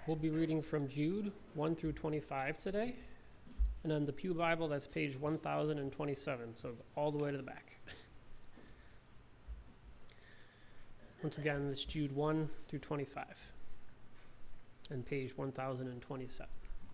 We'll be reading from Jude 1 through 25 today. And on the Pew Bible, that's page 1027, so all the way to the back. Once again, it's Jude 1 through 25 and page 1027.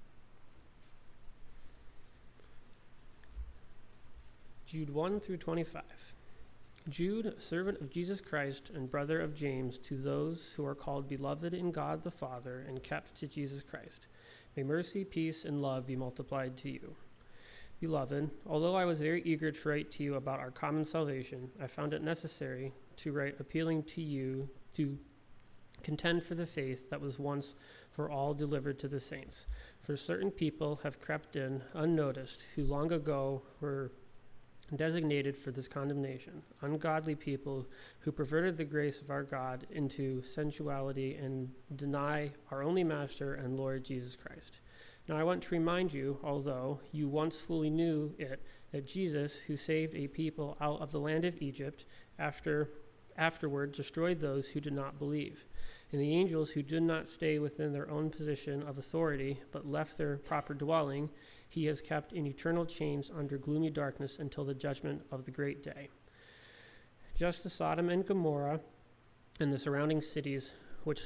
Jude 1 through 25. Jude, a servant of Jesus Christ and brother of James, to those who are called beloved in God the Father and kept to Jesus Christ. May mercy, peace, and love be multiplied to you. Beloved, although I was very eager to write to you about our common salvation, I found it necessary to write appealing to you to contend for the faith that was once for all delivered to the saints. For certain people have crept in unnoticed, who long ago were designated for this condemnation, ungodly people who perverted the grace of our God into sensuality and deny our only Master and Lord Jesus Christ. Now I want to remind you, although you once fully knew it, that Jesus, who saved a people out of the land of Egypt, afterward destroyed those who did not believe. And the angels who did not stay within their own position of authority, but left their proper dwelling, he has kept in eternal chains under gloomy darkness until the judgment of the great day. Just as Sodom and Gomorrah and the surrounding cities, which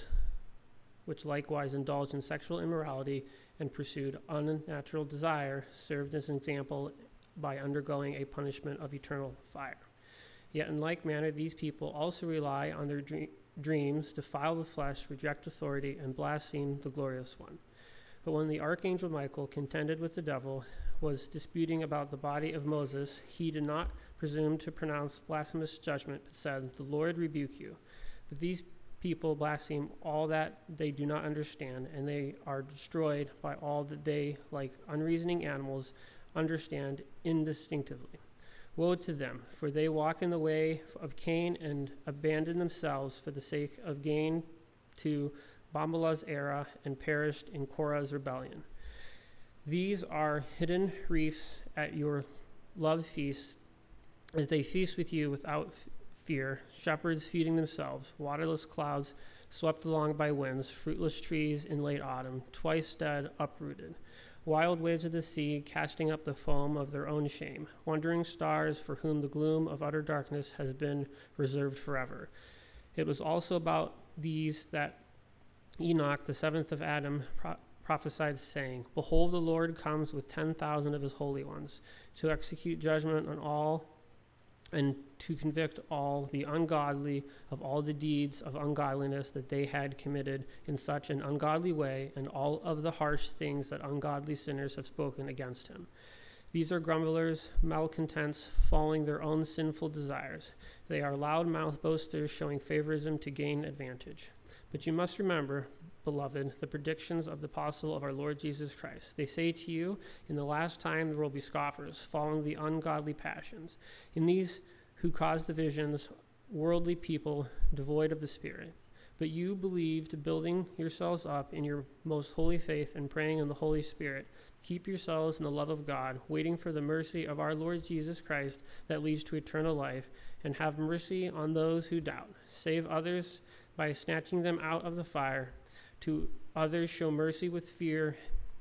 likewise indulged in sexual immorality and pursued unnatural desire, served as an example by undergoing a punishment of eternal fire. Yet in like manner, these people also rely on their dreams, defile the flesh, reject authority, and blaspheme the glorious one. But when the archangel Michael contended with the devil, was disputing about the body of Moses, he did not presume to pronounce blasphemous judgment, but said, "The Lord rebuke you." But these people blaspheme all that they do not understand, and they are destroyed by all that they, like unreasoning animals, understand instinctively. Woe to them, for they walk in the way of Cain and abandon themselves for the sake of gain to Bambalah's error and perished in Korah's rebellion. These are hidden reefs at your love feast, as they feast with you without fear, shepherds feeding themselves, waterless clouds swept along by winds, fruitless trees in late autumn, twice dead, uprooted, wild waves of the sea casting up the foam of their own shame, wandering stars for whom the gloom of utter darkness has been reserved forever. It was also about these that Enoch, the seventh of Adam, prophesied, saying, "Behold, the Lord comes with 10,000 of his holy ones, to execute judgment on all and to convict all the ungodly of all the deeds of ungodliness that they had committed in such an ungodly way, and all of the harsh things that ungodly sinners have spoken against him. These are grumblers, malcontents, following their own sinful desires. They are loud-mouthed boasters, showing favorism to gain advantage. But you must remember, beloved, the predictions of the apostle of our Lord Jesus Christ. They say to you, in the last time there will be scoffers, following the ungodly passions. In these who cause divisions, worldly people devoid of the Spirit. But you believed, building yourselves up in your most holy faith and praying in the Holy Spirit. Keep yourselves in the love of God, waiting for the mercy of our Lord Jesus Christ that leads to eternal life, and have mercy on those who doubt. Save others by snatching them out of the fire. To others show mercy with fear,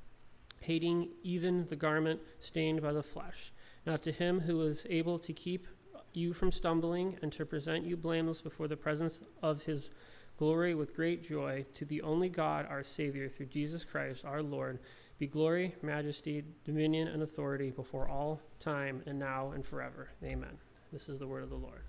hating even the garment stained by the flesh. Now to him who is able to keep you from stumbling and to present you blameless before the presence of his glory with great joy, to the only God, our Savior, through Jesus Christ, our Lord, be glory, majesty, dominion, and authority before all time and now and forever. Amen. This is the word of the Lord.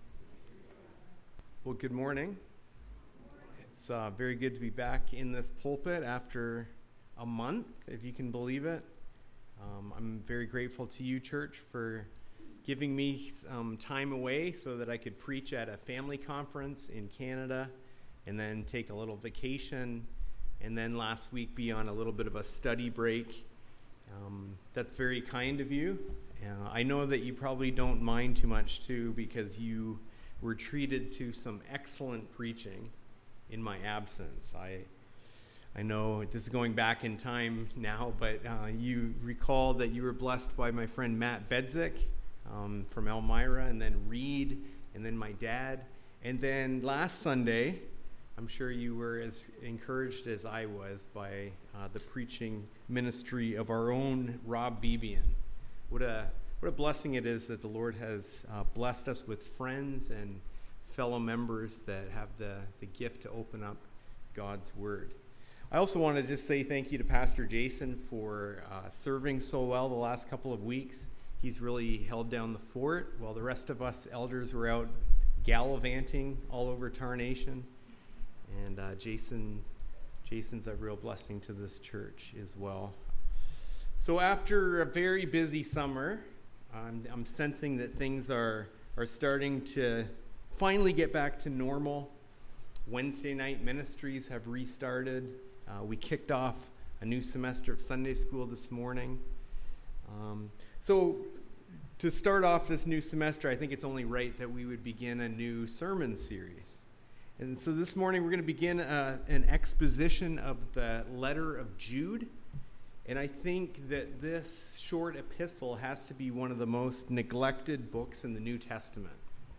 Well, good morning. It's very good to be back in this pulpit after a month, if you can believe it. I'm very grateful to you, church, for giving me some time away so that I could preach at a family conference in Canada and then take a little vacation and then last week be on a little bit of a study break. That's very kind of you. I know that you probably don't mind too much, too, because you were treated to some excellent preaching in my absence. I know this is going back in time now, but you recall that you were blessed by my friend Matt Bedzik from Elmira, and then Reed, and then my dad. And then last Sunday, I'm sure you were as encouraged as I was by the preaching ministry of our own Rob Bebian. What a blessing it is that the Lord has blessed us with friends and fellow members that have the gift to open up God's Word. I also want to just say thank you to Pastor Jason for serving so well the last couple of weeks. He's really held down the fort while the rest of us elders were out gallivanting all over Tarnation. And Jason's a real blessing to this church as well. So after a very busy summer, I'm sensing that things are starting to finally get back to normal. Wednesday night ministries have restarted. We kicked off a new semester of Sunday school this morning. So to start off this new semester, I think it's only right that we would begin a new sermon series. And so this morning we're going to begin an exposition of the letter of Jude. And I think that this short epistle has to be one of the most neglected books in the New Testament.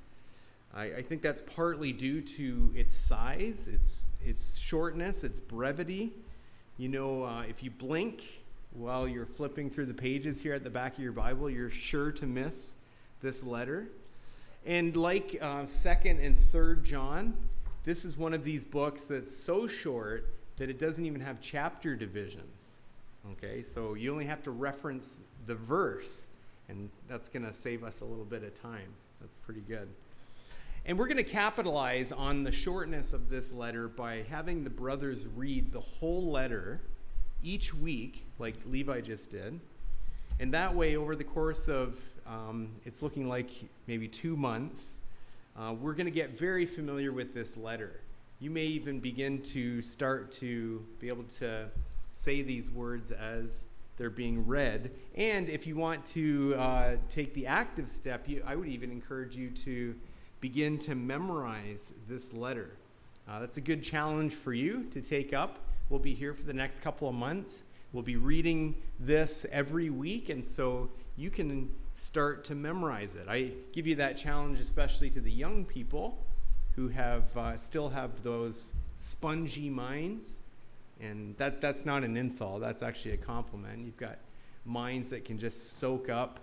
I think that's partly due to its size, its shortness, its brevity. You know, if you blink while you're flipping through the pages here at the back of your Bible, you're sure to miss this letter. And like 2nd and 3rd John, this is one of these books that's so short that it doesn't even have chapter divisions. Okay, so you only have to reference the verse, and that's going to save us a little bit of time. That's pretty good. And we're going to capitalize on the shortness of this letter by having the brothers read the whole letter each week, like Levi just did. And that way, over the course of, it's looking like maybe 2 months, we're going to get very familiar with this letter. You may even begin to start to be able to say these words as they're being read. And if you want to take the active step, I would even encourage you to begin to memorize this letter. That's a good challenge for you to take up. We'll be here for the next couple of months. We'll be reading this every week, and so you can start to memorize it. I give you that challenge especially to the young people who still have those spongy minds, and that's not an insult. That's actually a compliment. You've got minds that can just soak up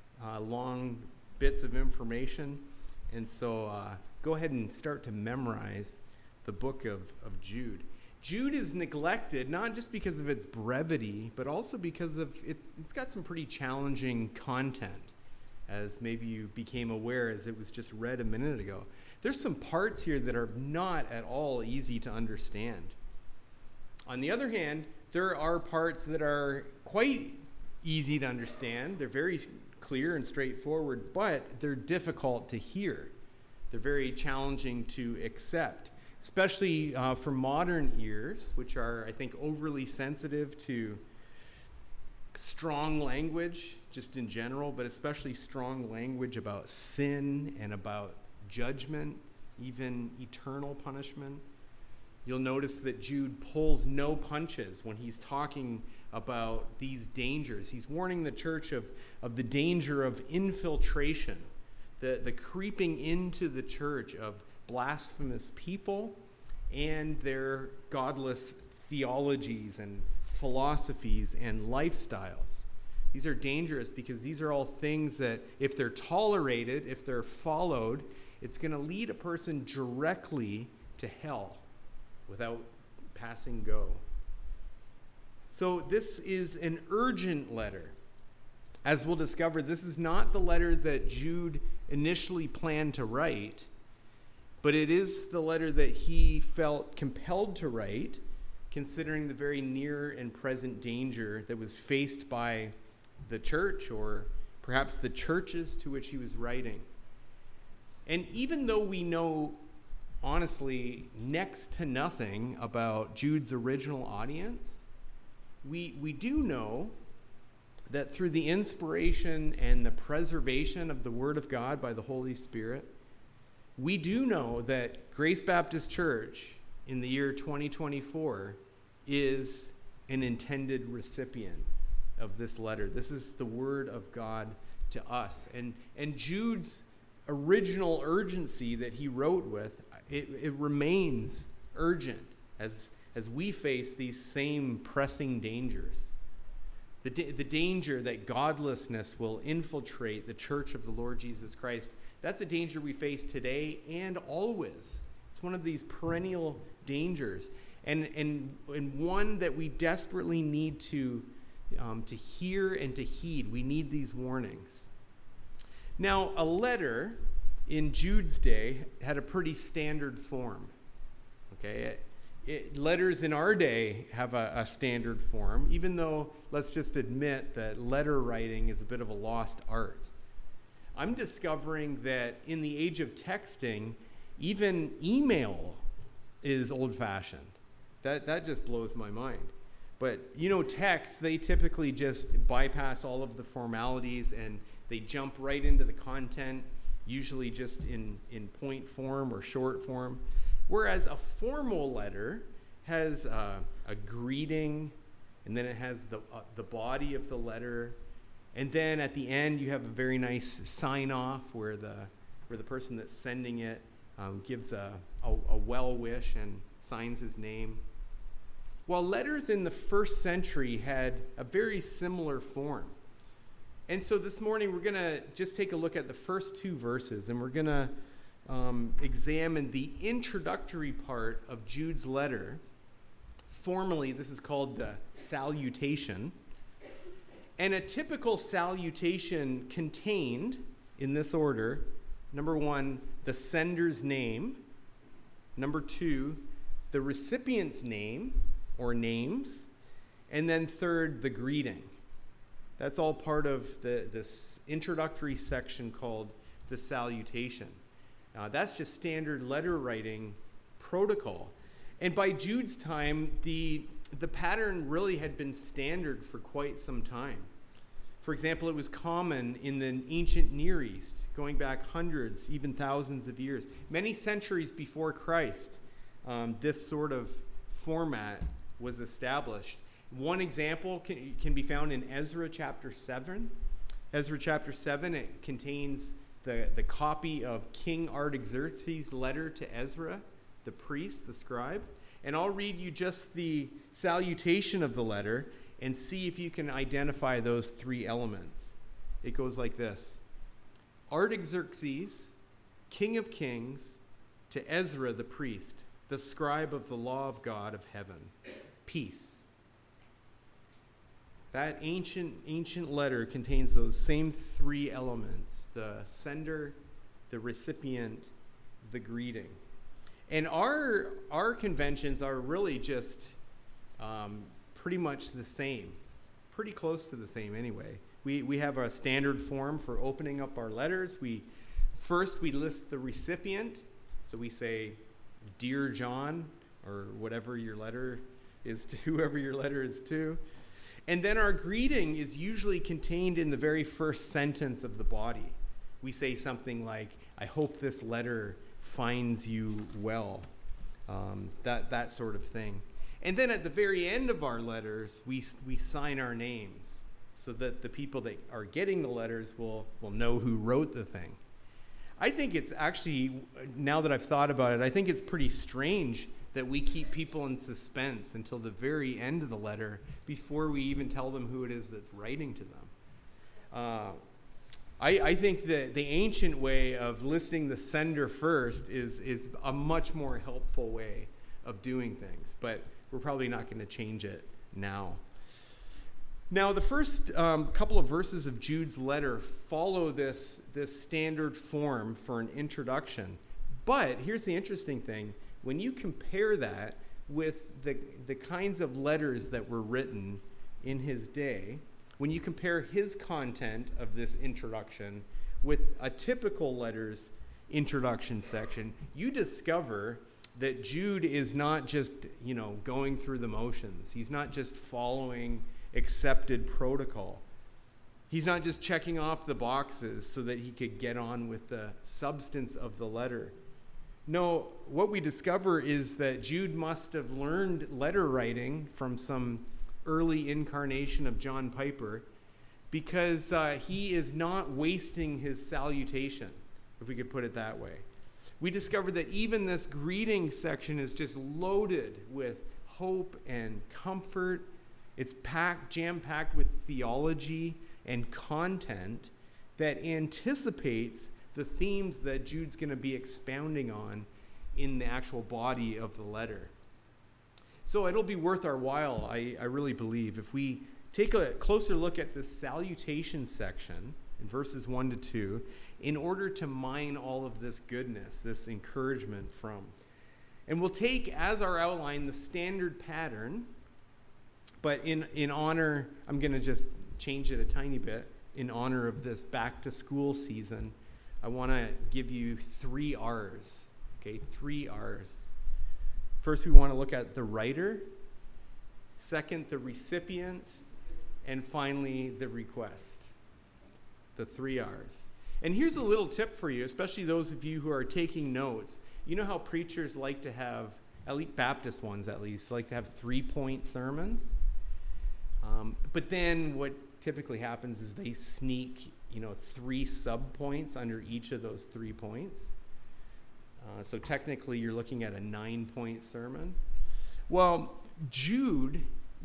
long bits of information, and so go ahead and start to memorize the book of Jude. Jude is neglected not just because of its brevity, but also because of it's got some pretty challenging content, as maybe you became aware as it was just read a minute ago. There's some parts here that are not at all easy to understand. On the other hand, there are parts that are quite easy to understand. They're very clear and straightforward, but they're difficult to hear. They're very challenging to accept, especially for modern ears, which are, I think, overly sensitive to strong language, just in general, but especially strong language about sin and about judgment, even eternal punishment. You'll notice that Jude pulls no punches when he's talking about these dangers. He's warning the church of the danger of infiltration, the creeping into the church of blasphemous people and their godless theologies and philosophies and lifestyles. These are dangerous because these are all things that if they're tolerated, if they're followed, it's going to lead a person directly to hell without passing go. So this is an urgent letter. As we'll discover, this is not the letter that Jude initially planned to write, but it is the letter that he felt compelled to write, considering the very near and present danger that was faced by the church, or perhaps the churches to which he was writing. And even though we know, honestly, next to nothing about Jude's original audience, we do know that through the inspiration and the preservation of the Word of God by the Holy Spirit, we do know that Grace Baptist Church in the year 2024 is an intended recipient of this letter. This is the Word of God to us. And Jude's original urgency that he wrote with, it remains urgent as we face these same pressing dangers. The danger that godlessness will infiltrate the church of the Lord Jesus Christ. That's a danger we face today and always. It's one of these perennial dangers, and one that we desperately need to hear and to heed. We need these warnings. Now, a letter in Jude's day had a pretty standard form. Okay, letters in our day have a standard form, even though, let's just admit that letter writing is a bit of a lost art. I'm discovering that in the age of texting, even email is old-fashioned. That just blows my mind. But, texts, they typically just bypass all of the formalities and they jump right into the content, usually just in point form or short form. Whereas a formal letter has a greeting, and then it has the body of the letter, and then at the end you have a very nice sign-off where the person that's sending it gives a well wish and signs his name. While letters in the first century had a very similar form. And so this morning we're going to just take a look at the first two verses, and we're going to examine the introductory part of Jude's letter. Formally, this is called the salutation. And a typical salutation contained, in this order, number 1, the sender's name. Number 2, the recipient's name or names. And then third, the greeting. That's all part of this introductory section called the salutation. That's just standard letter writing protocol. And by Jude's time, the pattern really had been standard for quite some time. For example, it was common in the ancient Near East, going back hundreds, even thousands of years. Many centuries before Christ, this sort of format was established. One example can be found in Ezra chapter 7. Ezra chapter 7, it contains the copy of King Artaxerxes' letter to Ezra, the priest, the scribe. And I'll read you just the salutation of the letter and see if you can identify those three elements. It goes like this. Artaxerxes, King of Kings, to Ezra the priest, the scribe of the law of God of heaven. Peace. That ancient letter contains those same three elements: the sender, the recipient, the greeting. And our conventions are really just pretty much the same, pretty close to the same anyway. We have a standard form for opening up our letters. First we list the recipient, so we say, "Dear John," or whatever your letter is to, whoever your letter is to. And then our greeting is usually contained in the very first sentence of the body. We say something like, "I hope this letter finds you well," that sort of thing. And then at the very end of our letters, we sign our names so that the people that are getting the letters will know who wrote the thing. I think it's actually, now that I've thought about it, I think it's pretty strange that we keep people in suspense until the very end of the letter before we even tell them who it is that's writing to them. I think that the ancient way of listing the sender first is a much more helpful way of doing things, but we're probably not going to change it now. Now, the first couple of verses of Jude's letter follow this standard form for an introduction. But here's the interesting thing. When you compare that with the kinds of letters that were written in his day, when you compare his content of this introduction with a typical letter's introduction section, you discover that Jude is not just, going through the motions. He's not just following accepted protocol. He's not just checking off the boxes so that he could get on with the substance of the letter. No, what we discover is that Jude must have learned letter writing from some early incarnation of John Piper, because he is not wasting his salutation, if we could put it that way. we discover that even this greeting section is just loaded with hope and comfort. It's jam-packed with theology and content that anticipates the themes that Jude's going to be expounding on in the actual body of the letter. So it'll be worth our while, I really believe, if we take a closer look at the salutation section in verses 1 to 2 in order to mine all of this goodness, this encouragement from. And we'll take as our outline the standard pattern, but in honor, I'm going to just change it a tiny bit. In honor of this back to school season, I want to give you 3 R's. Okay, 3 R's. First, we want to look at the writer. Second, the recipients. And finally, the request. The 3 R's. And here's a little tip for you, especially those of you who are taking notes. You know how preachers like to have, at least Baptist ones at least, like to have 3-point sermons? But then what typically happens is they sneak, 3 sub-points under each of those 3 points. So technically you're looking at a 9-point sermon. Well, Jude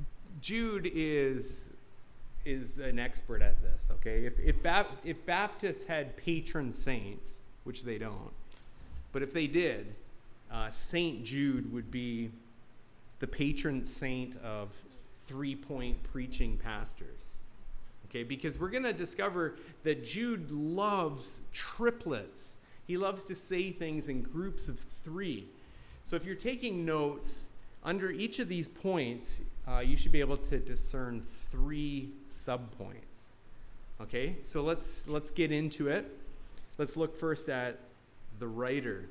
is an expert at this, okay? If Baptists had patron saints, which they don't, but if they did, Saint Jude would be the patron saint of 3-point preaching pastors, okay? Because we're going to discover that Jude loves triplets. He loves to say things in groups of 3. So if you're taking notes, under each of these points, you should be able to discern 3 subpoints. Okay, so let's get into it. Let's look first at the writer.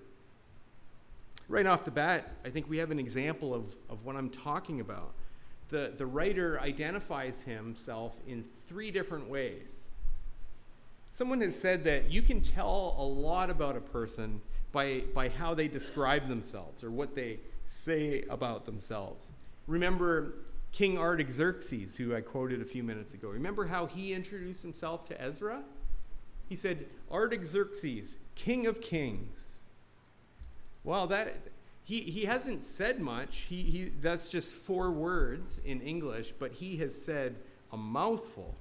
Right off the bat, I think we have an example of what I'm talking about. The writer identifies himself in 3 different ways. Someone has said that you can tell a lot about a person by how they describe themselves or what they say about themselves. Remember King Artaxerxes, who I quoted a few minutes ago. Remember how he introduced himself to Ezra? He said, Artaxerxes, King of Kings. Well, that he hasn't said much. That's just 4 words in English, but he has said a mouthful.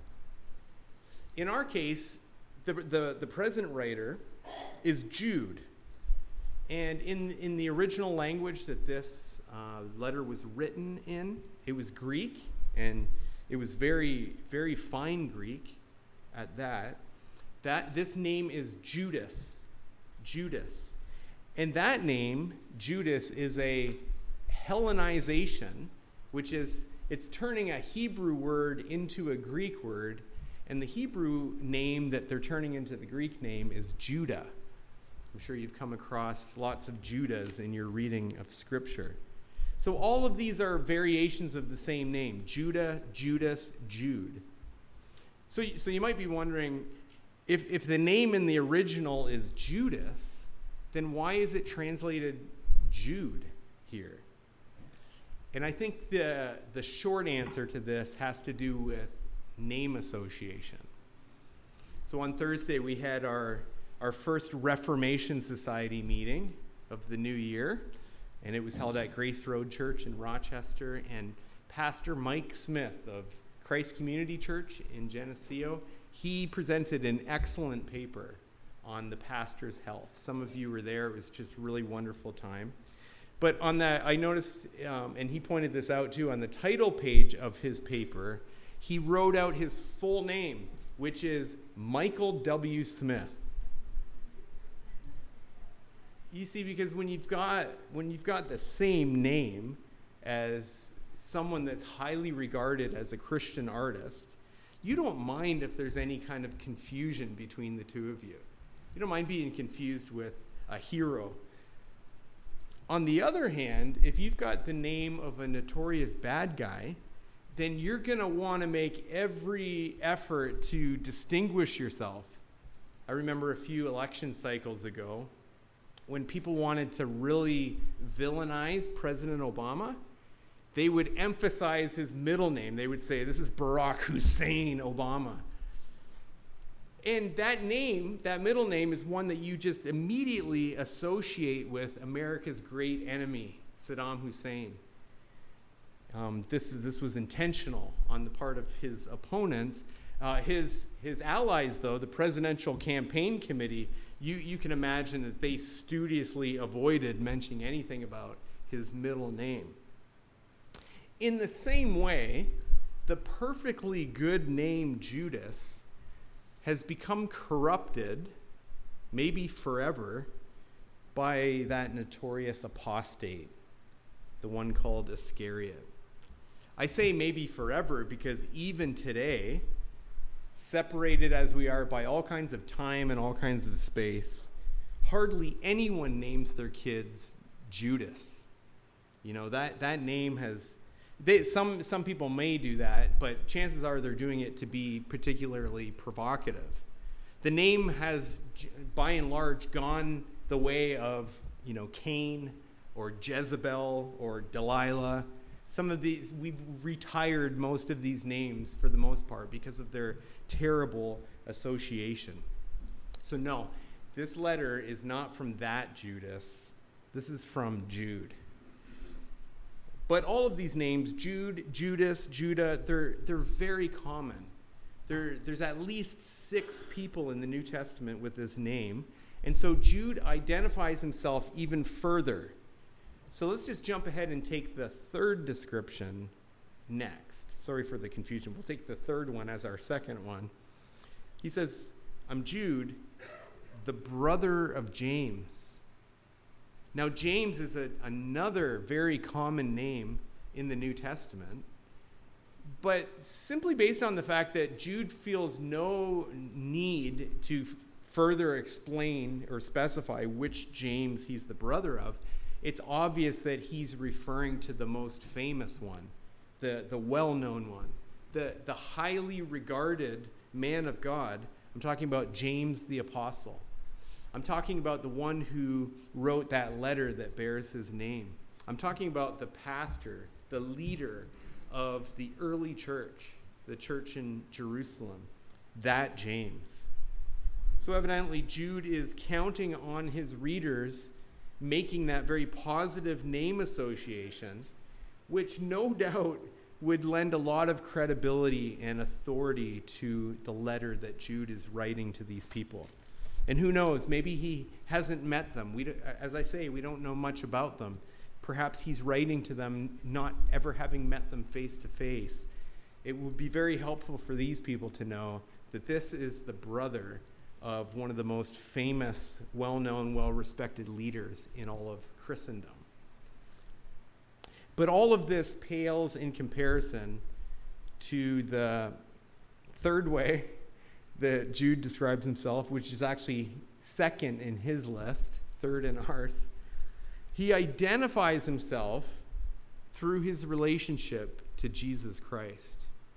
In our case, the present writer is Jude. And in the original language that this letter was written in, it was Greek, and it was very, very fine Greek at that. This name is Judas. Judas. And that name, Judas, is a Hellenization, which is, it's turning a Hebrew word into a Greek word, and the Hebrew name that they're turning into the Greek name is Judah. I'm sure you've come across lots of Judahs in your reading of Scripture. So all of these are variations of the same name, Judah, Judas, Jude. So you might be wondering, if the name in the original is Judas, then why is it translated Jude here? And I think the short answer to this has to do with name association. So on Thursday we had our first Reformation Society meeting of the new year, and it was held at Grace Road Church in Rochester, and Pastor Mike Smith of Christ Community Church in Geneseo, he presented an excellent paper on the pastor's health. Some of you were there. It was just a really wonderful time. But on that, I noticed, and he pointed this out too, on the title page of his paper, he wrote out his full name, which is Michael W. Smith. You see, because when you've got the same name as someone that's highly regarded as a Christian artist, you don't mind if there's any kind of confusion between the two of you. You don't mind being confused with a hero. On the other hand, if you've got the name of a notorious bad guy, then you're going to want to make every effort to distinguish yourself. I remember a few election cycles ago when people wanted to really villainize President Obama, they would emphasize his middle name. They would say, this is Barack Hussein Obama. And that name, that middle name, is one that you just immediately associate with America's great enemy, Saddam Hussein. This was intentional on the part of his opponents. His allies, though, the Presidential Campaign Committee, you can imagine that they studiously avoided mentioning anything about his middle name. In the same way, the perfectly good name Judas has become corrupted, maybe forever, by that notorious apostate, the one called Iscariot. I say maybe forever because even today, separated as we are by all kinds of time and all kinds of space, hardly anyone names their kids Judas. You know, that name has... Some people may do that, but chances are they're doing it to be particularly provocative. The name has, by and large, gone the way of, Cain or Jezebel or Delilah. Some of these, we've retired most of these names for the most part because of their terrible association. So no, this letter is not from that Judas. This is from Jude. But all of these names, Jude, Judas, Judah, they're very common. There's at least 6 people in the New Testament with this name. And so Jude identifies himself even further. So let's just jump ahead and take the third description next. Sorry for the confusion. We'll take the third one as our second one. He says, I'm Jude, the brother of James. Now, James is another very common name in the New Testament, but simply based on the fact that Jude feels no need to further explain or specify which James he's the brother of, it's obvious that he's referring to the most famous one, the well-known one, the highly regarded man of God. I'm talking about James the Apostle. I'm talking about the one who wrote that letter that bears his name. I'm talking about the pastor, the leader of the early church, the church in Jerusalem, that James. So evidently, Jude is counting on his readers making that very positive name association, which no doubt would lend a lot of credibility and authority to the letter that Jude is writing to these people. And who knows, maybe he hasn't met them. As I say, we don't know much about them. Perhaps he's writing to them not ever having met them face to face. It would be very helpful for these people to know that this is the brother of one of the most famous, well-known, well-respected leaders in all of Christendom. But all of this pales in comparison to the third way that Jude describes himself, which is actually second in his list, third in ours. He identifies himself through his relationship to Jesus Christ.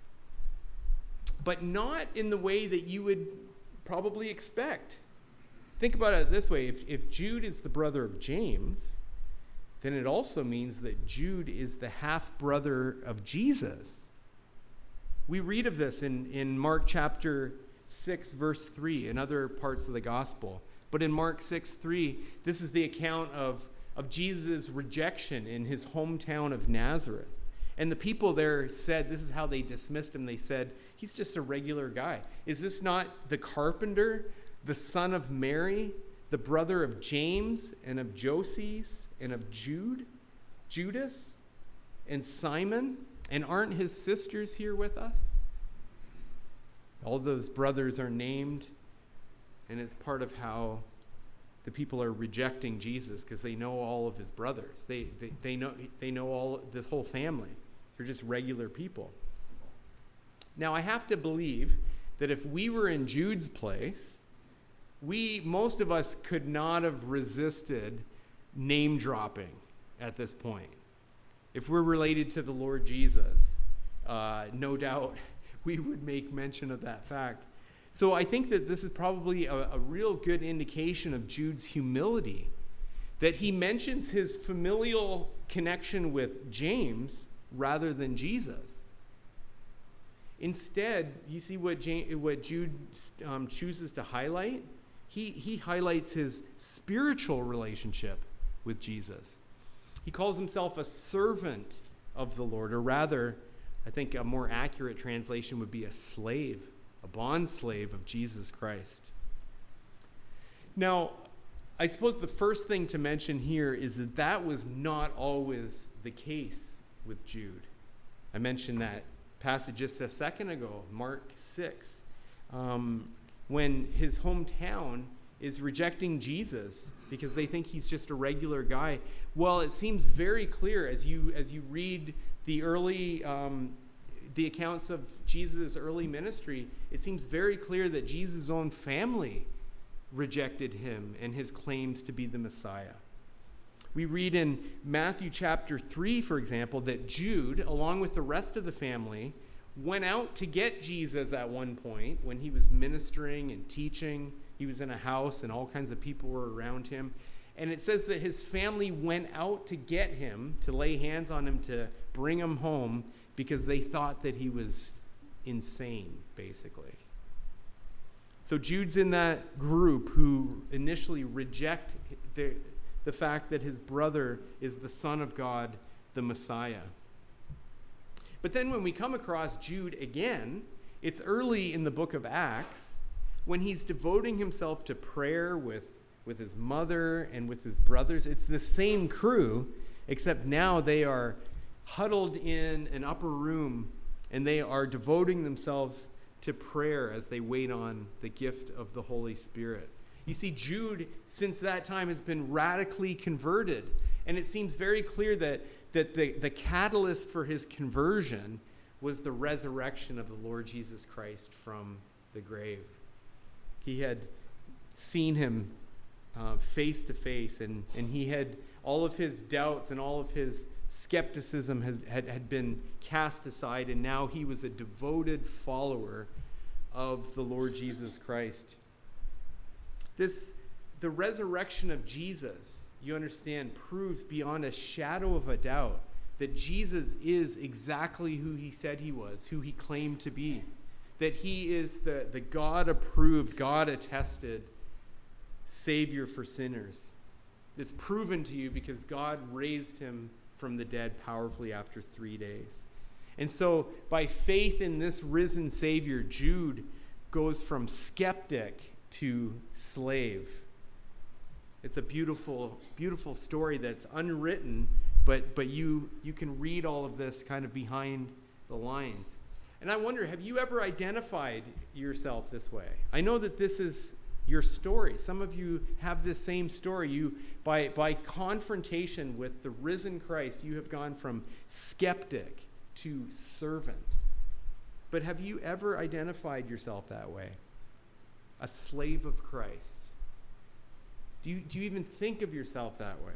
But not in the way that you would probably expect. Think about it this way. If Jude is the brother of James, then it also means that Jude is the half-brother of Jesus. We read of this in Mark chapter 6, verse 3, and other parts of the gospel. But in Mark 6:3, this is the account of Jesus' rejection in his hometown of Nazareth. And the people there said, this is how they dismissed him. They said, he's just a regular guy. Is this not the carpenter, the son of Mary, the brother of James and of Joses and of Judas and Simon? And aren't his sisters here with us? All those brothers are named, and it's part of how the people are rejecting Jesus because they know all of his brothers. They know all this whole family. They're just regular people. Now, I have to believe that if we were in Jude's place, most of us could not have resisted name dropping at this point. If we're related to the Lord Jesus, no doubt we would make mention of that fact. So I think that this is probably a real good indication of Jude's humility, that he mentions his familial connection with James rather than Jesus. Instead, you see what Jude chooses to highlight? He highlights his spiritual relationship with Jesus. He calls himself a servant of the Lord, or rather, I think a more accurate translation would be a slave, a bond slave of Jesus Christ. Now, I suppose the first thing to mention here is that was not always the case with Jude. I mentioned that passage just a second ago, Mark 6, when his hometown is rejecting Jesus because they think he's just a regular guy. Well, it seems very clear as you read the early the accounts of Jesus' early ministry, it seems very clear that Jesus' own family rejected him and his claims to be the Messiah. We read in Matthew chapter 3, for example, that Jude, along with the rest of the family, went out to get Jesus at one point when he was ministering and teaching. He was in a house and all kinds of people were around him. And it says that his family went out to get him, to lay hands on him, to bring him home because they thought that he was insane, basically. So Jude's in that group who initially reject the fact that his brother is the Son of God, the Messiah. But then when we come across Jude again, it's early in the book of Acts, when he's devoting himself to prayer with his mother and with his brothers. It's the same crew, except now they are huddled in an upper room and they are devoting themselves to prayer as they wait on the gift of the Holy Spirit. You see, Jude, since that time, has been radically converted. And it seems very clear that the catalyst for his conversion was the resurrection of the Lord Jesus Christ from the grave. He had seen him face to face, and he had all of his doubts and all of his skepticism had been cast aside, and now he was a devoted follower of the Lord Jesus Christ. The resurrection of Jesus, you understand, proves beyond a shadow of a doubt that Jesus is exactly who he said he was, who he claimed to be, that he is the God-approved, God-attested Savior for sinners. It's proven to you because God raised him from the dead powerfully after 3 days. And so by faith in this risen Savior, Jude goes from skeptic to slave. It's a beautiful, beautiful story that's unwritten, but you can read all of this kind of behind the lines. And I wonder, have you ever identified yourself this way? I know that this is your story. Some of you have this same story. You, by confrontation with the risen Christ, you have gone from skeptic to servant. But have you ever identified yourself that way? A slave of Christ? Do you even think of yourself that way?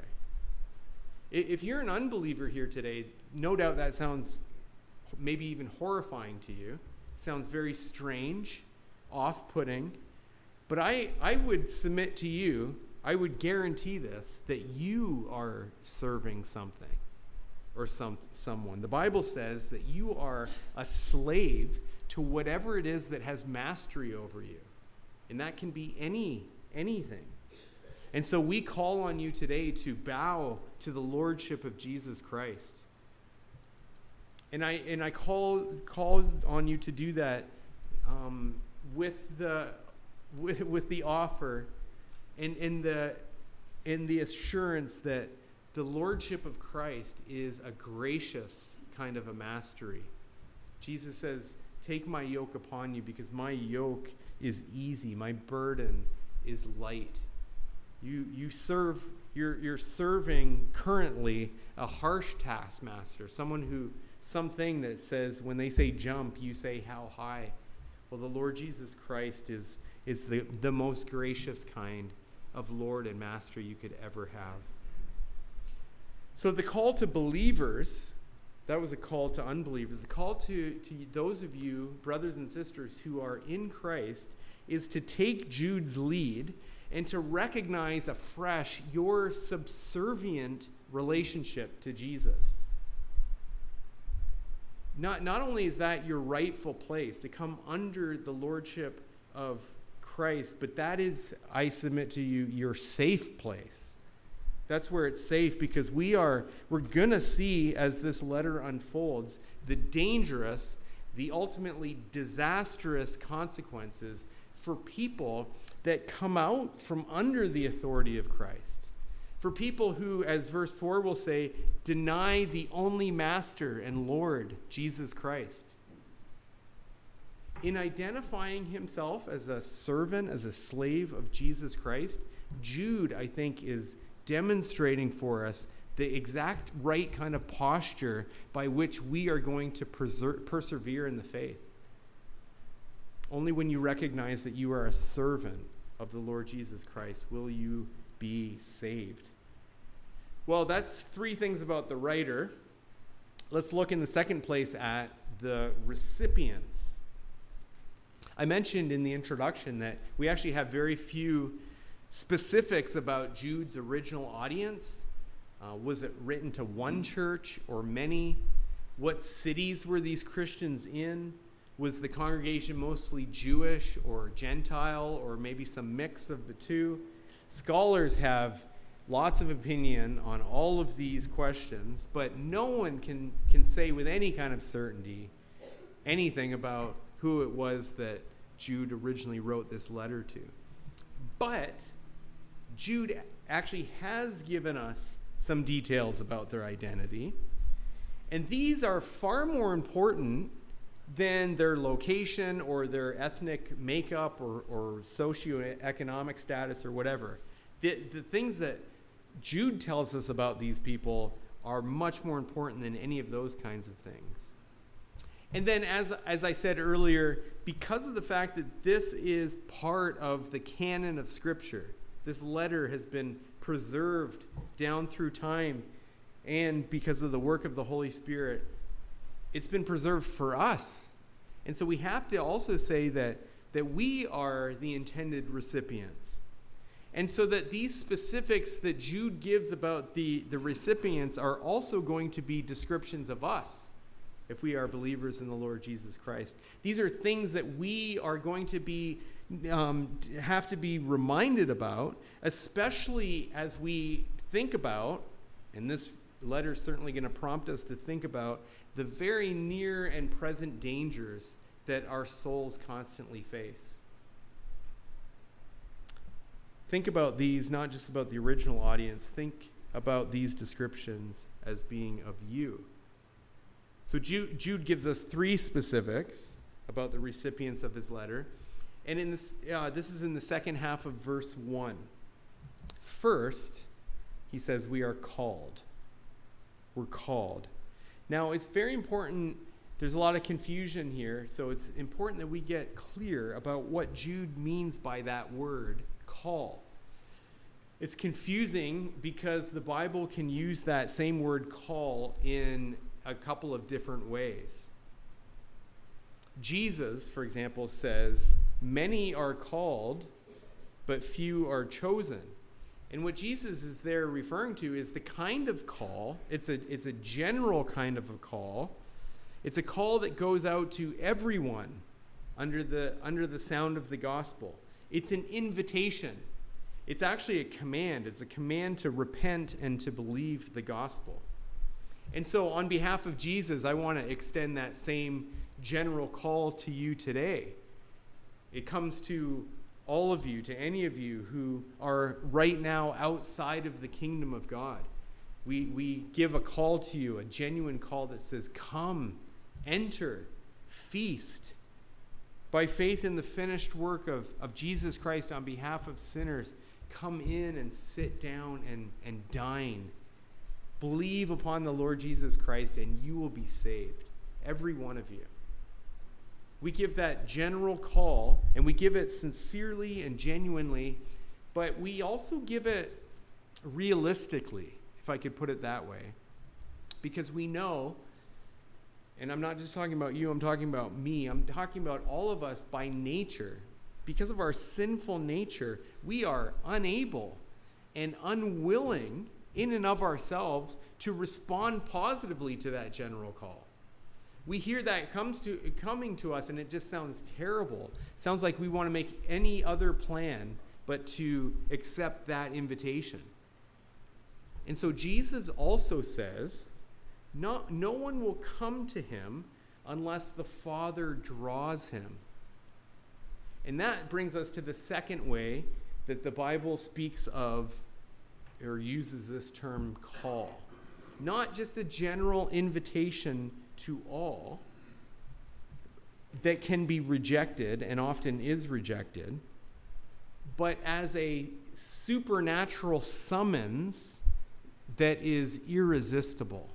If you're an unbeliever here today, no doubt that sounds maybe even horrifying to you. Sounds very strange, off-putting. But I would submit to you, I would guarantee this, that you are serving something or someone. The Bible says that you are a slave to whatever it is that has mastery over you. And that can be anything. And so we call on you today to bow to the lordship of Jesus Christ. And I call on you to do that with the offer and the assurance that the lordship of Christ is a gracious kind of a mastery. Jesus says, "Take my yoke upon you because my yoke is easy, my burden is light." You're serving currently a harsh taskmaster, something that says when they say jump, you say how high. Well, the Lord Jesus Christ is the most gracious kind of Lord and Master you could ever have. So the call to believers, that was a call to unbelievers. The call to those of you, brothers and sisters, who are in Christ, is to take Jude's lead and to recognize afresh your subservient relationship to Jesus. not only is that your rightful place to come under the lordship of Christ, but that is, I submit to you, your safe place. That's where it's safe, because we're going to see, as this letter unfolds, the dangerous, the ultimately disastrous consequences for people that come out from under the authority of Christ. For people who, as verse 4 will say, deny the only master and Lord, Jesus Christ. In identifying himself as a servant, as a slave of Jesus Christ, Jude, I think, is demonstrating for us the exact right kind of posture by which we are going to persevere in the faith. Only when you recognize that you are a servant of the Lord Jesus Christ will you be saved. Well, that's three things about the writer. Let's look in the second place at the recipients. I mentioned in the introduction that we actually have very few specifics about Jude's original audience. Was it written to one church or many? What cities were these Christians in? Was the congregation mostly Jewish or Gentile, or maybe some mix of the two? Scholars have lots of opinion on all of these questions, but no one can say with any kind of certainty anything about who it was that Jude originally wrote this letter to. But Jude actually has given us some details about their identity, and these are far more important than their location or their ethnic makeup or socioeconomic status or whatever. The things that Jude tells us about these people are much more important than any of those kinds of things. And then, as I said earlier, because of the fact that this is part of the canon of Scripture, this letter has been preserved down through time, and because of the work of the Holy Spirit, it's been preserved for us. And so we have to also say that we are the intended recipients. And so that these specifics that Jude gives about the recipients are also going to be descriptions of us, if we are believers in the Lord Jesus Christ. These are things that we are going to be have to be reminded about, especially as we think about, and this letter is certainly going to prompt us to think about, the very near and present dangers that our souls constantly face. Think about these, not just about the original audience. Think about these descriptions as being of you. So Jude gives us three specifics about the recipients of his letter. And in this is in the second half of verse 1. First, he says we are called. We're called. Now, it's very important. There's a lot of confusion here, so it's important that we get clear about what Jude means by that word, call. It's confusing because the Bible can use that same word call in a couple of different ways. Jesus, for example, says, many are called, but few are chosen. And what Jesus is there referring to is the kind of call. It's a general kind of a call. It's a call that goes out to everyone under the sound of the gospel. It's an invitation. It's actually a command. It's a command to repent and to believe the gospel. And so on behalf of Jesus, I want to extend that same general call to you today. It comes to all of you, to any of you who are right now outside of the kingdom of God. We give a call to you, a genuine call that says, come, enter, feast. By faith in the finished work of Jesus Christ on behalf of sinners, come in and sit down and dine. Believe upon the Lord Jesus Christ and you will be saved, every one of you. We give that general call, and we give it sincerely and genuinely, but we also give it realistically, if I could put it that way. Because we know, and I'm not just talking about you, I'm talking about me, I'm talking about all of us by nature. Because of our sinful nature, we are unable and unwilling in and of ourselves to respond positively to that general call. We hear that coming to us, and it just sounds terrible. Sounds like we want to make any other plan but to accept that invitation. And so Jesus also says, no one will come to him unless the Father draws him. And that brings us to the second way that the Bible speaks of or uses this term call. Not just a general invitation to all that can be rejected and often is rejected, but as a supernatural summons that is irresistible.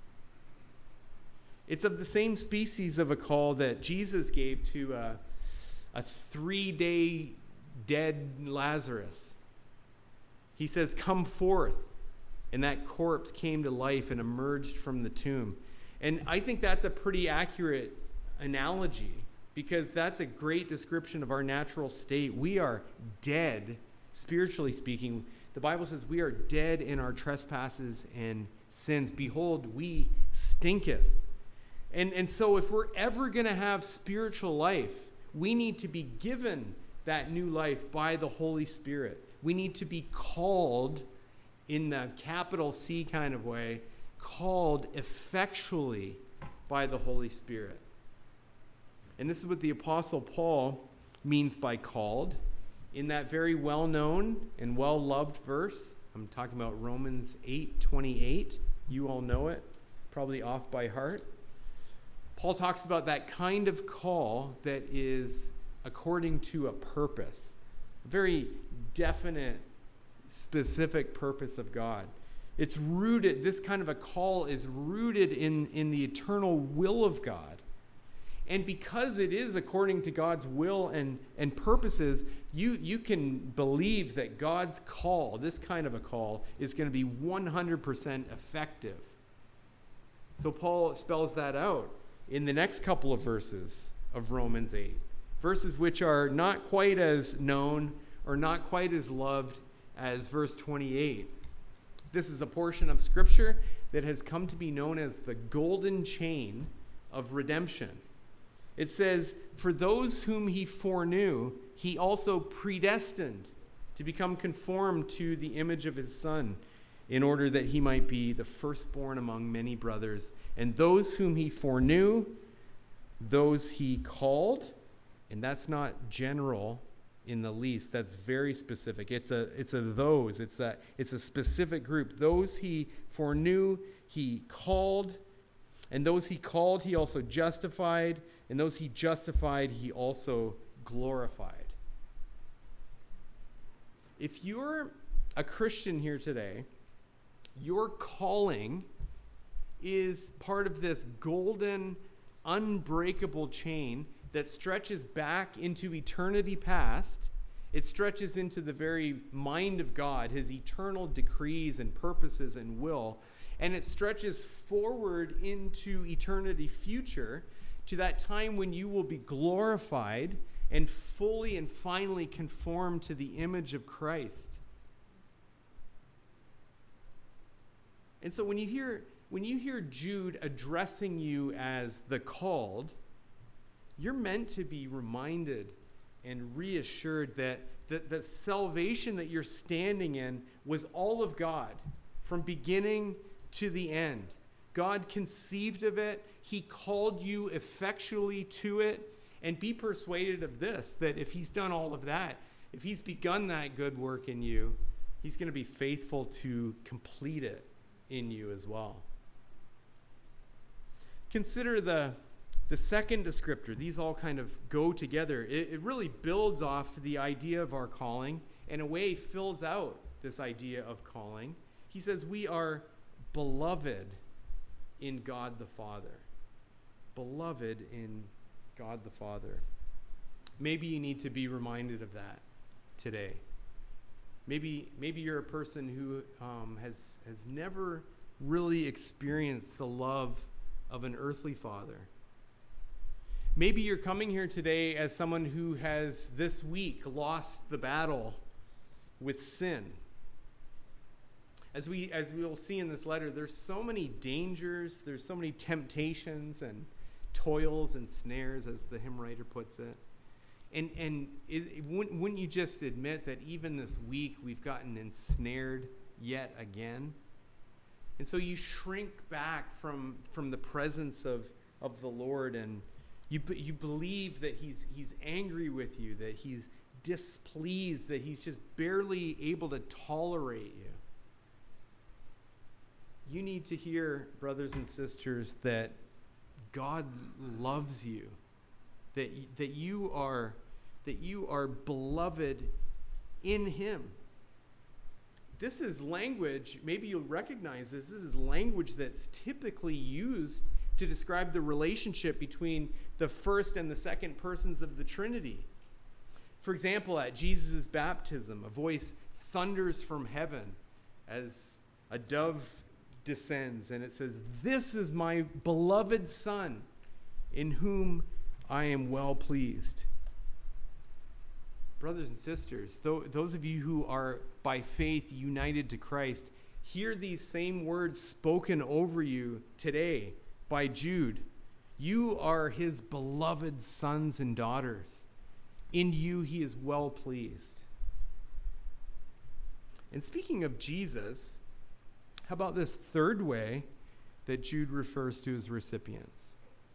It's of the same species of a call that Jesus gave to a 3-day dead Lazarus. He says, "Come forth." And that corpse came to life and emerged from the tomb. And I think that's a pretty accurate analogy, because that's a great description of our natural state. We are dead, spiritually speaking. The Bible says we are dead in our trespasses and sins. Behold, we stinketh. And so if we're ever going to have spiritual life, we need to be given that new life by the Holy Spirit. We need to be called in the capital C kind of way, called effectually by the Holy Spirit. And this is what the Apostle Paul means by called. In that very well-known and well-loved verse, I'm talking about Romans 8:28. You all know it, probably off by heart. Paul talks about that kind of call that is according to a purpose, a very definite, specific purpose of God. It's rooted, this kind of a call is rooted in the eternal will of God. And because it is according to God's will and purposes, you can believe that God's call, this kind of a call, is going to be 100% effective. So Paul spells that out in the next couple of verses of Romans 8. Verses which are not quite as known or not quite as loved as verse 28. This is a portion of Scripture that has come to be known as the golden chain of redemption. It says, "For those whom he foreknew, he also predestined to become conformed to the image of his Son, in order that he might be the firstborn among many brothers. And those whom he foreknew, those he called." And that's not general in the least. That's very specific. It's a those. It's a specific group. Those he foreknew, he called. And those he called, he also justified. And those he justified, he also glorified. If you're a Christian here today, your calling is part of this golden, unbreakable chain that stretches back into eternity past. It stretches into the very mind of God, his eternal decrees and purposes and will. And it stretches forward into eternity future, to that time when you will be glorified and fully and finally conformed to the image of Christ. And so when you hear Jude addressing you as the called, you're meant to be reminded and reassured that the salvation that you're standing in was all of God from beginning to the end. God conceived of it. He called you effectually to it. And be persuaded of this, that if he's done all of that, if he's begun that good work in you, he's going to be faithful to complete it in you as well. Consider the second descriptor. These all kind of go together. It really builds off the idea of our calling, and in a way fills out this idea of calling. He says we are beloved in God the Father. Beloved in God the Father. Maybe you need to be reminded of that today. Maybe you're a person who has never really experienced the love of an earthly father. Maybe you're coming here today as someone who has this week lost the battle with sin. As we will see in this letter, there's so many dangers, there's so many temptations and toils and snares, as the hymn writer puts it. And wouldn't you just admit that even this week we've gotten ensnared yet again? And so you shrink back from the presence of the Lord, and you believe that he's angry with you, that he's displeased, that he's just barely able to tolerate you. You need to hear, brothers and sisters, that God loves you, that you are beloved in him. This is language, maybe you'll recognize this is language that's typically used to describe the relationship between the first and the second persons of the Trinity. For example, at Jesus' baptism, a voice thunders from heaven as a dove descends, and it says, "This is my beloved Son, in whom I am well pleased." Brothers and sisters, those of you who are by faith united to Christ, hear these same words spoken over you today by Jude. You are his beloved sons and daughters. In you he is well pleased. And speaking of Jesus, how about this third way that Jude refers to his recipients?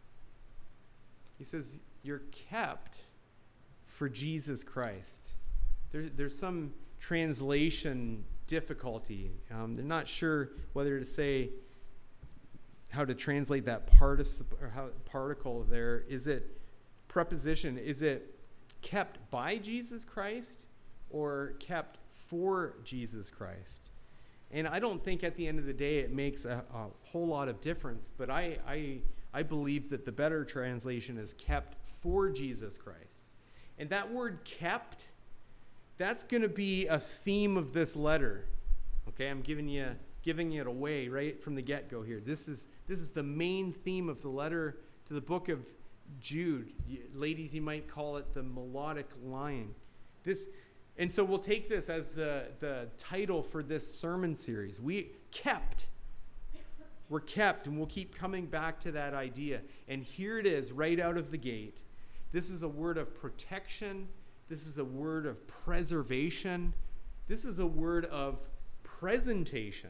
He says, you're kept for Jesus Christ. There's some translation difficulty. They're not sure whether to say how to translate that particle there. Is it preposition? Is it kept by Jesus Christ or kept for Jesus Christ? And I don't think at the end of the day it makes a whole lot of difference, but I believe that the better translation is kept for Jesus Christ. And that word kept, that's going to be a theme of this letter. Okay, I'm giving it away right from the get-go here. This is the main theme of the letter to the book of Jude. Ladies, you might call it the melodic line. And so we'll take this as the title for this sermon series. We're kept, and we'll keep coming back to that idea. And here it is, right out of the gate. This is a word of protection. This is a word of preservation. This is a word of presentation.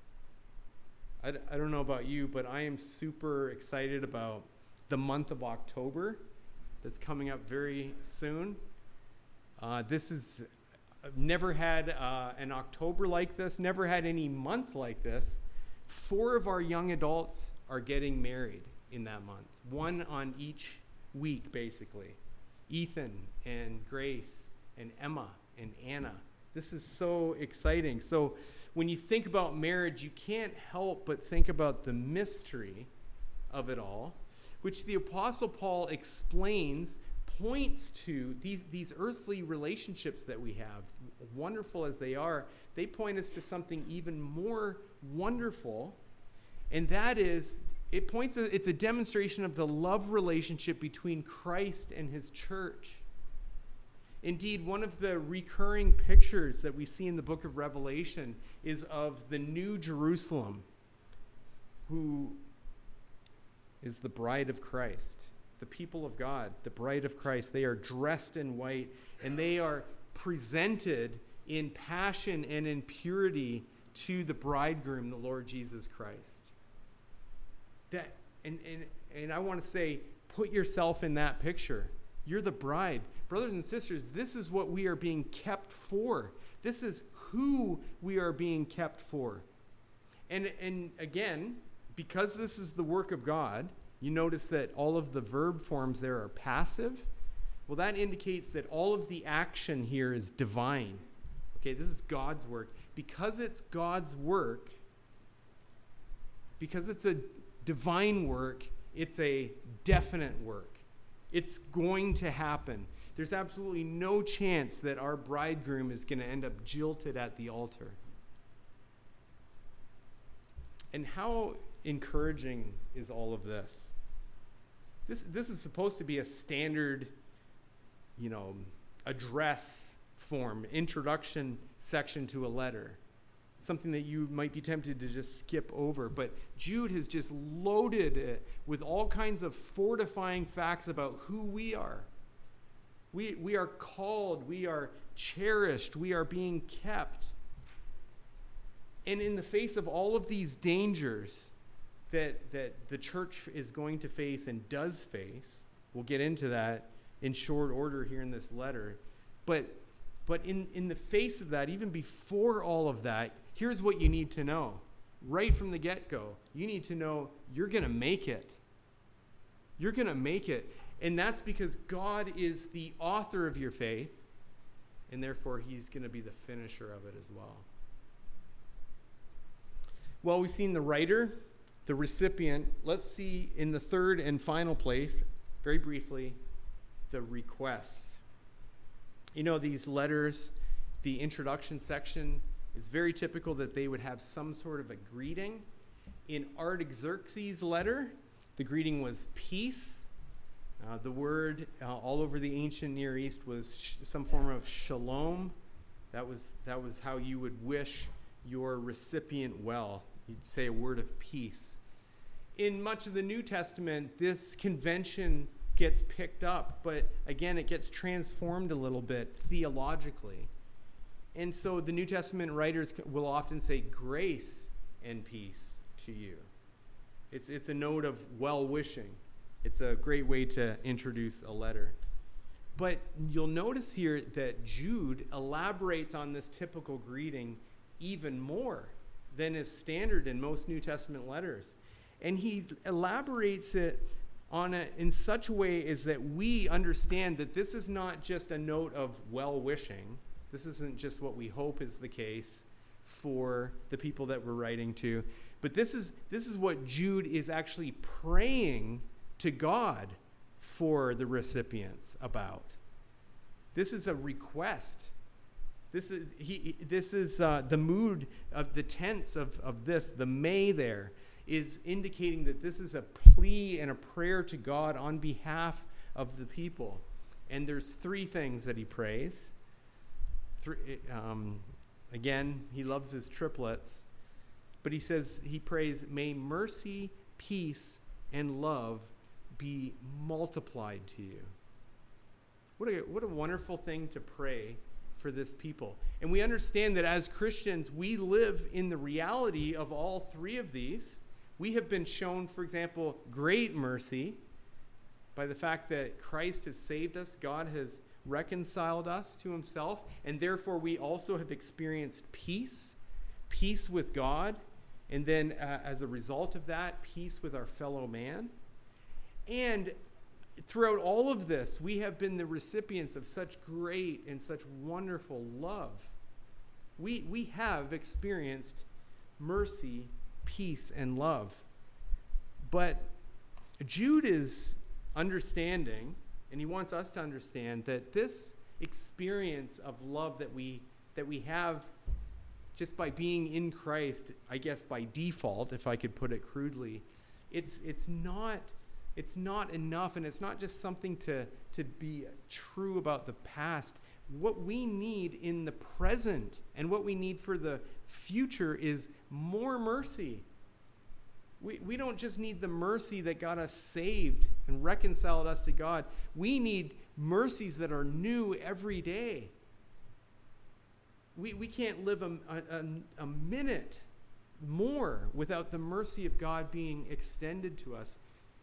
I don't know about you, but I am super excited about the month of October that's coming up very soon. I've never had an October like this, never had any month like this. 4 of our young adults are getting married in that month. 1 on each week, basically. Ethan and Grace and Emma and Anna. This is so exciting. So when you think about marriage, you can't help but think about the mystery of it all, which the Apostle Paul explains, points to these earthly relationships that we have, wonderful as they are. They point us to something even more wonderful, and that is, it's a demonstration of the love relationship between Christ and his church. Indeed, one of the recurring pictures that we see in the book of Revelation is of the New Jerusalem, who is the bride of Christ, the people of God, the bride of Christ. They are dressed in white, and they are presented in passion and in purity to the bridegroom, the Lord Jesus Christ. And I want to say, put yourself in that picture. You're the bride. Brothers and sisters, this is what we are being kept for. This is who we are being kept for. And again, because this is the work of God, you notice that all of the verb forms there are passive. Well, that indicates that all of the action here is divine. Okay, this is God's work. Because it's God's work, because it's a divine work, it's a definite work. It's going to happen. There's absolutely no chance that our bridegroom is going to end up jilted at the altar. And how encouraging is all of this? This is supposed to be a standard, address form, introduction section to a letter. something that you might be tempted to just skip over. But Jude has just loaded it with all kinds of fortifying facts about who we are. We are called, we are cherished, we are being kept. And in the face of all of these dangers that the church is going to face and does face, we'll get into that in short order here in this letter. But in the face of that, even before all of that, here's what you need to know. Right from the get-go, you need to know you're going to make it. You're going to make it. And that's because God is the author of your faith, and therefore he's going to be the finisher of it as well. Well, we've seen the writer, the recipient. Let's see in the third and final place, very briefly, the requests. You know, these letters, the introduction section, it's very typical that they would have some sort of a greeting. In Artaxerxes' letter, the greeting was peace. The word all over the ancient Near East was some form of shalom. That was how you would wish your recipient well. You'd say a word of peace. In much of the New Testament, this convention gets picked up, but again, it gets transformed a little bit theologically. And so the New Testament writers will often say grace and peace to you. It's a note of well-wishing. It's a great way to introduce a letter. But you'll notice here that Jude elaborates on this typical greeting even more than is standard in most New Testament letters. And he elaborates it in such a way as that we understand that this is not just a note of well-wishing. This isn't just what we hope is the case for the people that we're writing to. But this is what Jude is actually praying to God for the recipients about. This is a request. This is the mood of the tense of this, the may there, is indicating that this is a plea and a prayer to God on behalf of the people. And there's three things that he prays. Again, he loves his triplets. But he prays, may mercy, peace, and love be multiplied to you. What a wonderful thing to pray for this people. And we understand that as Christians, we live in the reality of all three of these. We have been shown, for example, great mercy by the fact that Christ has saved us. God has reconciled us to himself, and therefore we also have experienced peace with God, and then as a result of that, peace with our fellow man. And throughout all of this, we have been the recipients of such great and such wonderful love. We have experienced mercy, peace, and love. But Jude is understanding, and he wants us to understand, that this experience of love that we have just by being in Christ, I guess by default, if I could put it crudely, it's not enough, and it's not just something to be true about the past. What we need in the present and what we need for the future is more mercy. We don't just need the mercy that got us saved and reconciled us to God. We need mercies that are new every day. We can't live a minute more without the mercy of God being extended to us.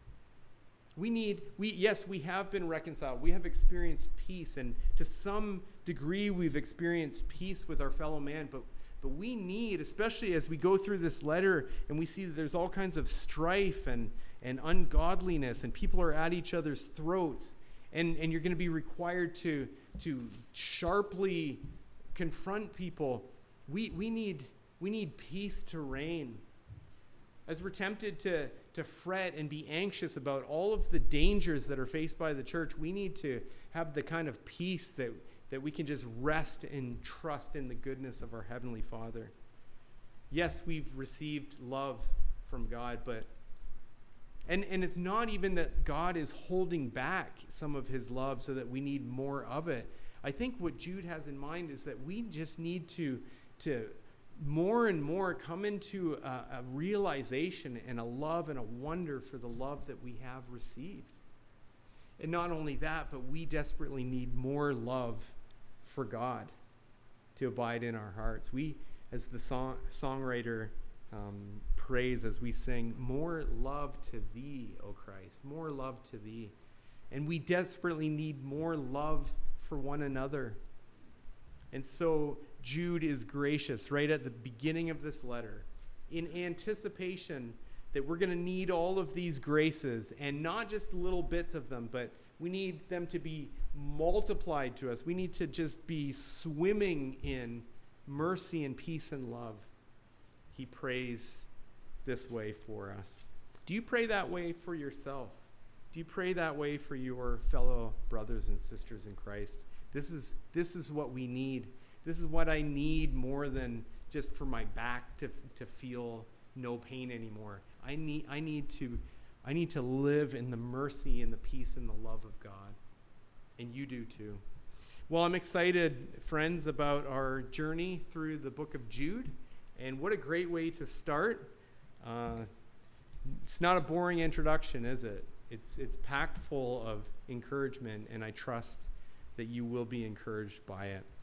Yes, we have been reconciled. We have experienced peace, and to some degree we've experienced peace with our fellow man, but we need, especially as we go through this letter and we see that there's all kinds of strife and ungodliness, and people are at each other's throats, and you're going to be required to sharply confront people. We need peace to reign. As we're tempted to fret and be anxious about all of the dangers that are faced by the church, we need to have the kind of peace that we can just rest and trust in the goodness of our Heavenly Father. Yes, we've received love from God, but and it's not even that God is holding back some of his love so that we need more of it. I think what Jude has in mind is that we just need to more and more come into a realization and a love and a wonder for the love that we have received. And not only that, but we desperately need more love for God to abide in our hearts. We, as the songwriter prays as we sing, more love to thee, O Christ, more love to thee. And we desperately need more love for one another. And so Jude is gracious right at the beginning of this letter in anticipation that we're going to need all of these graces, and not just little bits of them, but we need them to be multiplied to us. We need to just be swimming in mercy and peace and love. He prays this way for us. Do you pray that way for yourself? Do you pray that way for your fellow brothers and sisters in Christ? This is what we need. This is what I need more than just for my back to feel no pain anymore. I need to live in the mercy and the peace and the love of God. And you do too. Well, I'm excited, friends, about our journey through the book of Jude. And what a great way to start. It's not a boring introduction, is it? It's packed full of encouragement, and I trust that you will be encouraged by it.